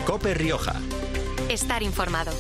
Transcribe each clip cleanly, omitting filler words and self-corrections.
COPE Rioja. Estar informado.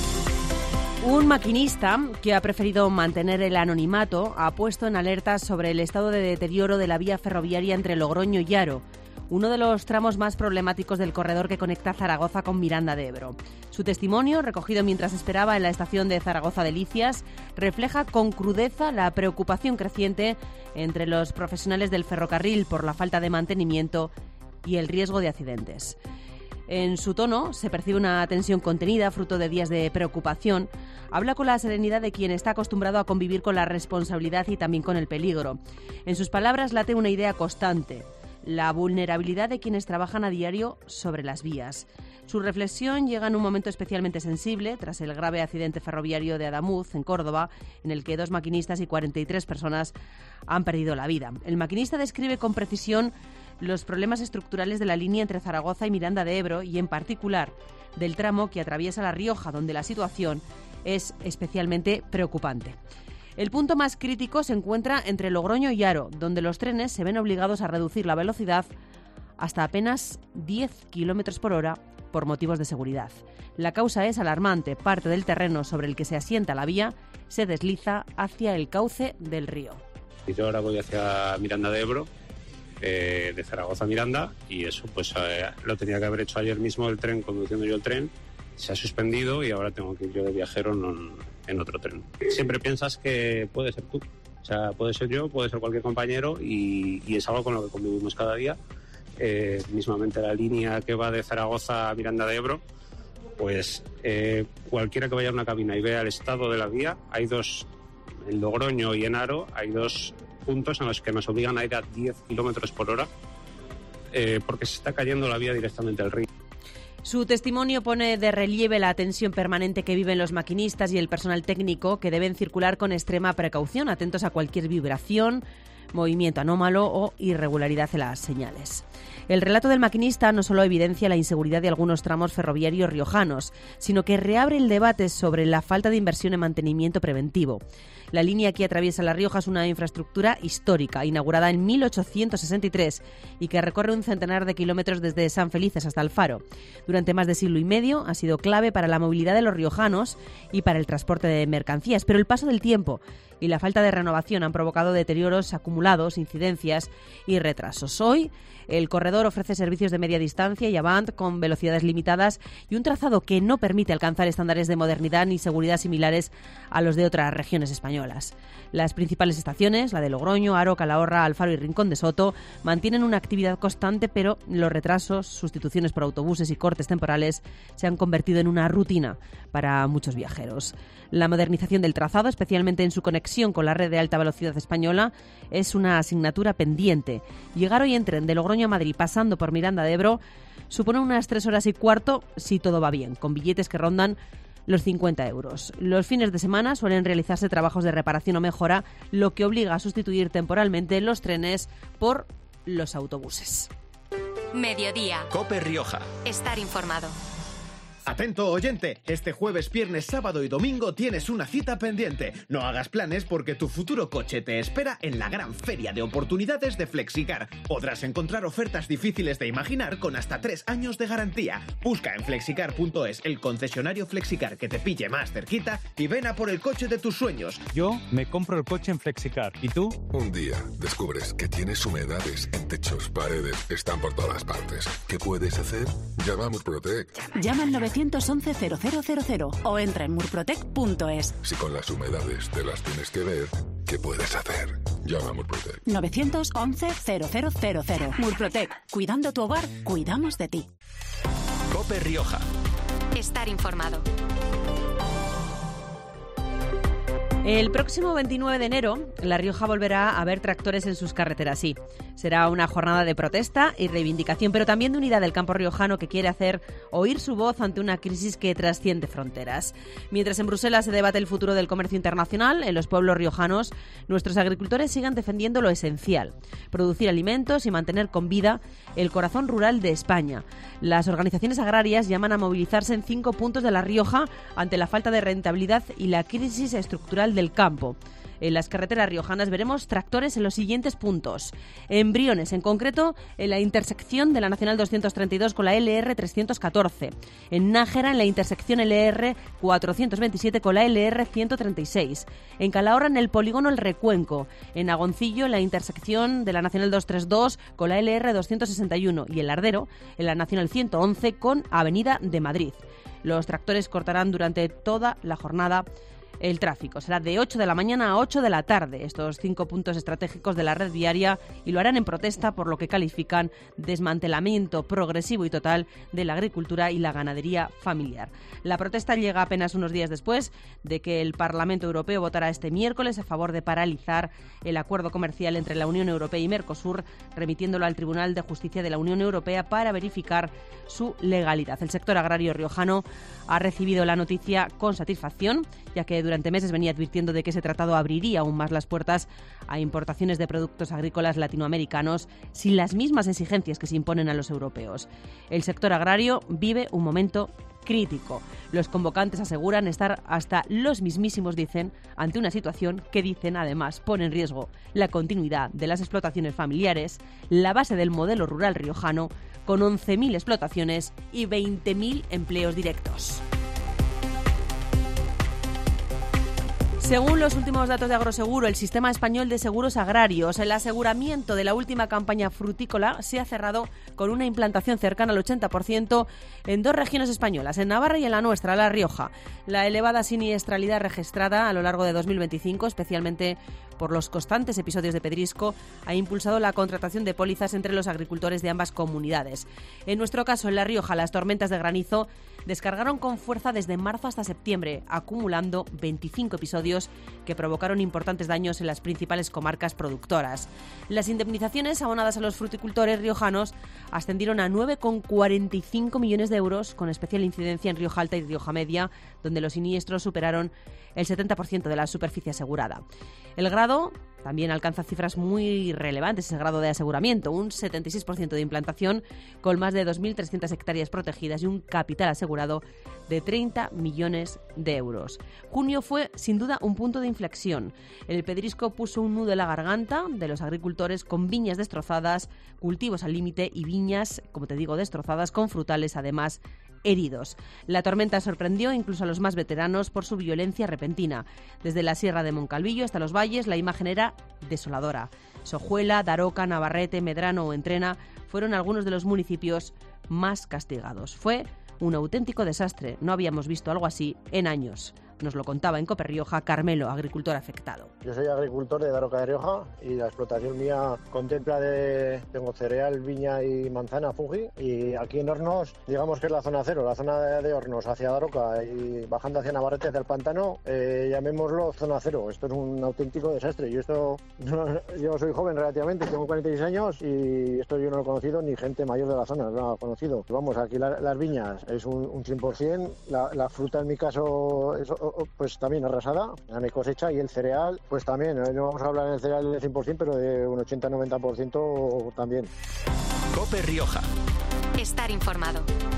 Un maquinista que ha preferido mantener el anonimato ha puesto en alerta sobre el estado de deterioro de la vía ferroviaria entre Logroño y Haro, uno de los tramos más problemáticos del corredor que conecta Zaragoza con Miranda de Ebro. Su testimonio, recogido mientras esperaba en la estación de Zaragoza Delicias, refleja con crudeza la preocupación creciente entre los profesionales del ferrocarril por la falta de mantenimiento y el riesgo de accidentes. En su tono se percibe una tensión contenida, fruto de días de preocupación. Habla con la serenidad de quien está acostumbrado a convivir con la responsabilidad y también con el peligro. En sus palabras late una idea constante: la vulnerabilidad de quienes trabajan a diario sobre las vías. Su reflexión llega en un momento especialmente sensible, tras el grave accidente ferroviario de Adamuz, en Córdoba, en el que 2 maquinistas y 43 personas han perdido la vida. El maquinista describe con precisión los problemas estructurales de la línea entre Zaragoza y Miranda de Ebro y, en particular, del tramo que atraviesa La Rioja, donde la situación es especialmente preocupante. El punto más crítico se encuentra entre Logroño y Haro, donde los trenes se ven obligados a reducir la velocidad hasta apenas 10 km por hora por motivos de seguridad. La causa es alarmante. Parte del terreno sobre el que se asienta la vía se desliza hacia el cauce del río. Yo ahora voy hacia Miranda de Ebro, de Zaragoza a Miranda, y eso pues lo tenía que haber hecho ayer mismo el tren, conduciendo yo el tren. Se ha suspendido y ahora tengo que ir yo de viajero en otro tren. Siempre piensas que puede ser tú, o sea, puede ser yo, puede ser cualquier compañero, y es algo con lo que convivimos cada día. Mismamente la línea que va de Zaragoza a Miranda de Ebro, pues cualquiera que vaya a una cabina y vea el estado de la vía, hay dos, en Logroño y en Haro, hay 2 puntos en los que nos obligan a ir a 10 km por hora porque se está cayendo la vía directamente al río. Su testimonio pone de relieve la tensión permanente que viven los maquinistas y el personal técnico, que deben circular con extrema precaución, atentos a cualquier vibración, movimiento anómalo o irregularidad en las señales. El relato del maquinista no solo evidencia la inseguridad de algunos tramos ferroviarios riojanos, sino que reabre el debate sobre la falta de inversión en mantenimiento preventivo. La línea que atraviesa La Rioja es una infraestructura histórica, inaugurada en 1863 y que recorre un centenar de kilómetros desde San Felices hasta el Faro. Durante más de siglo y medio ha sido clave para la movilidad de los riojanos y para el transporte de mercancías, pero el paso del tiempo y la falta de renovación han provocado deterioros acumulados, incidencias y retrasos. Hoy, el corredor ofrece servicios de media distancia y avant con velocidades limitadas y un trazado que no permite alcanzar estándares de modernidad ni seguridad similares a los de otras regiones españolas. Las principales estaciones, la de Logroño, Haro, Calahorra, Alfaro y Rincón de Soto, mantienen una actividad constante, pero los retrasos, sustituciones por autobuses y cortes temporales se han convertido en una rutina para muchos viajeros. La modernización del trazado, especialmente en su conexión con la red de alta velocidad española, es una asignatura pendiente. Llegar hoy en tren de Logroño a Madrid pasando por Miranda de Ebro supone unas 3 horas y cuarto si todo va bien, con billetes que rondan los 50 euros. Los fines de semana suelen realizarse trabajos de reparación o mejora, lo que obliga a sustituir temporalmente los trenes por los autobuses. Mediodía. COPE Rioja. Estar informado. Atento oyente, este jueves, viernes, sábado y domingo tienes una cita pendiente. No hagas planes porque tu futuro coche te espera en la gran feria de oportunidades de Flexicar. Podrás encontrar ofertas difíciles de imaginar con hasta 3 años de garantía. Busca en flexicar.es el concesionario Flexicar que te pille más cerquita y ven a por el coche de tus sueños. Yo me compro el coche en Flexicar. ¿Y tú? Un día descubres que tienes humedades en techos, paredes, están por todas partes. ¿Qué puedes hacer? Llama a Murprotec. Llama al 911-0000 o entra en murprotec.es. Si con las humedades te las tienes que ver, ¿qué puedes hacer? Llama a Murprotec. 911-0000. Murprotec. Cuidando tu hogar, cuidamos de ti. COPE Rioja. Estar informado. El próximo 29 de enero, La Rioja volverá a ver tractores en sus carreteras, sí. Será una jornada de protesta y reivindicación, pero también de unidad del campo riojano que quiere hacer oír su voz ante una crisis que trasciende fronteras. Mientras en Bruselas se debate el futuro del comercio internacional, en los pueblos riojanos, nuestros agricultores sigan defendiendo lo esencial: producir alimentos y mantener con vida el corazón rural de España. Las organizaciones agrarias llaman a movilizarse en 5 puntos de La Rioja ante la falta de rentabilidad y la crisis estructural del campo. En las carreteras riojanas veremos tractores en los siguientes puntos. En Briones, en concreto, en la intersección de la Nacional 232 con la LR 314. En Nájera, en la intersección LR 427 con la LR 136. En Calahorra, en el polígono El Recuenco. En Agoncillo, en la intersección de la Nacional 232 con la LR 261. Y en Lardero, en la Nacional 111 con Avenida de Madrid. Los tractores cortarán durante toda la jornada el tráfico. Será de 8 de la mañana a 8 de la tarde, estos 5 puntos estratégicos de la red viaria, y lo harán en protesta por lo que califican desmantelamiento progresivo y total de la agricultura y la ganadería familiar. La protesta llega apenas unos días después de que el Parlamento Europeo votara este miércoles a favor de paralizar el acuerdo comercial entre la Unión Europea y Mercosur, remitiéndolo al Tribunal de Justicia de la Unión Europea para verificar su legalidad. El sector agrario riojano ha recibido la noticia con satisfacción, ya que durante meses venía advirtiendo de que ese tratado abriría aún más las puertas a importaciones de productos agrícolas latinoamericanos sin las mismas exigencias que se imponen a los europeos. El sector agrario vive un momento crítico. Los convocantes aseguran estar hasta los mismísimos, dicen, ante una situación que, dicen, además pone en riesgo la continuidad de las explotaciones familiares, la base del modelo rural riojano, con 11.000 explotaciones y 20.000 empleos directos. Según los últimos datos de Agroseguro, el Sistema Español de Seguros Agrarios, el aseguramiento de la última campaña frutícola se ha cerrado con una implantación cercana al 80% en 2 regiones españolas, en Navarra y en la nuestra, La Rioja. La elevada siniestralidad registrada a lo largo de 2025, especialmente por los constantes episodios de pedrisco, ha impulsado la contratación de pólizas entre los agricultores de ambas comunidades. En nuestro caso, en La Rioja, las tormentas de granizo descargaron con fuerza desde marzo hasta septiembre, acumulando 25 episodios que provocaron importantes daños en las principales comarcas productoras. Las indemnizaciones abonadas a los fruticultores riojanos ascendieron a 9,45 millones de euros, con especial incidencia en Rioja Alta y Rioja Media, donde los siniestros superaron el 70% de la superficie asegurada. El grado también alcanza cifras muy relevantes, ese grado de aseguramiento, un 76% de implantación, con más de 2.300 hectáreas protegidas y un capital asegurado de 30 millones de euros. Junio fue, sin duda, un punto de inflexión. El pedrisco puso un nudo en la garganta de los agricultores, con viñas destrozadas, cultivos al límite y viñas, como te digo, destrozadas, con frutales además heridos. La tormenta sorprendió incluso a los más veteranos por su violencia repentina. Desde la Sierra de Moncalvillo hasta los valles, la imagen era desoladora. Sojuela, Daroca, Navarrete, Medrano o Entrena fueron algunos de los municipios más castigados. Fue un auténtico desastre. No habíamos visto algo así en años. Nos lo contaba en Cope Rioja Carmelo, agricultor afectado. Yo soy agricultor de Daroca de Rioja y la explotación mía contempla tengo cereal, viña y manzana, fungi, y aquí en Hornos, digamos que es la zona cero, la zona de Hornos hacia Daroca y bajando hacia Navarrete, hacia el pantano, llamémoslo zona cero. Esto es un auténtico desastre. Yo soy joven relativamente, tengo 46 años y esto yo no lo he conocido, ni gente mayor de la zona no lo ha conocido. Vamos, aquí las viñas es un 100%, la fruta en mi caso es pues también arrasada, a mi cosecha, y el cereal, pues también, no vamos a hablar del cereal del 100%, pero de un 80-90% también. Cope Rioja. Estar informado.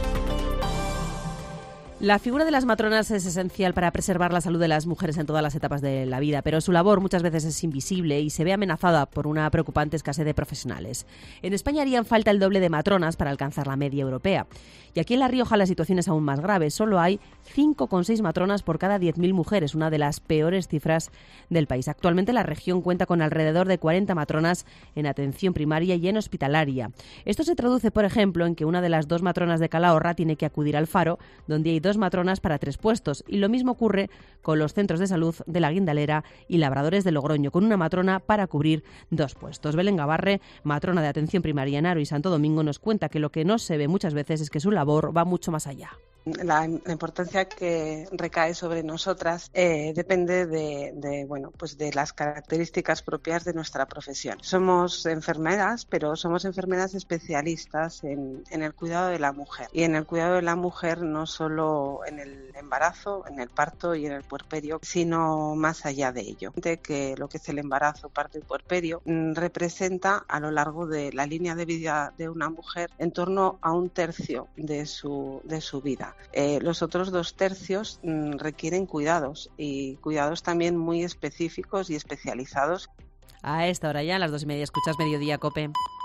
La figura de las matronas es esencial para preservar la salud de las mujeres en todas las etapas de la vida, pero su labor muchas veces es invisible y se ve amenazada por una preocupante escasez de profesionales. En España harían falta el doble de matronas para alcanzar la media europea. Y aquí en La Rioja la situación es aún más grave. Solo hay 5,6 matronas por cada 10.000 mujeres, una de las peores cifras del país. Actualmente la región cuenta con alrededor de 40 matronas en atención primaria y en hospitalaria. Esto se traduce, por ejemplo, en que una de las 2 matronas de Calahorra tiene que acudir al Faro, donde hay 2 matronas para 3 puestos. Y lo mismo ocurre con los centros de salud de La Guindalera y Labradores de Logroño, con una matrona para cubrir 2 puestos. Belén Gavarre, matrona de atención primaria en Haro y Santo Domingo, nos cuenta que lo que no se ve muchas veces es que su labor va mucho más allá. La importancia que recae sobre nosotras depende de las características propias de nuestra profesión. Somos enfermeras, pero somos enfermeras especialistas en el cuidado de la mujer. Y en el cuidado de la mujer no solo en el embarazo, en el parto y en el puerperio, sino más allá de ello. De que lo que es el embarazo, parto y puerperio representa a lo largo de la línea de vida de una mujer en torno a 1/3 de su vida. vida. Los otros 2 tercios requieren cuidados, y cuidados también muy específicos y especializados. A esta hora ya, a las 2:30, escuchas Mediodía, COPE.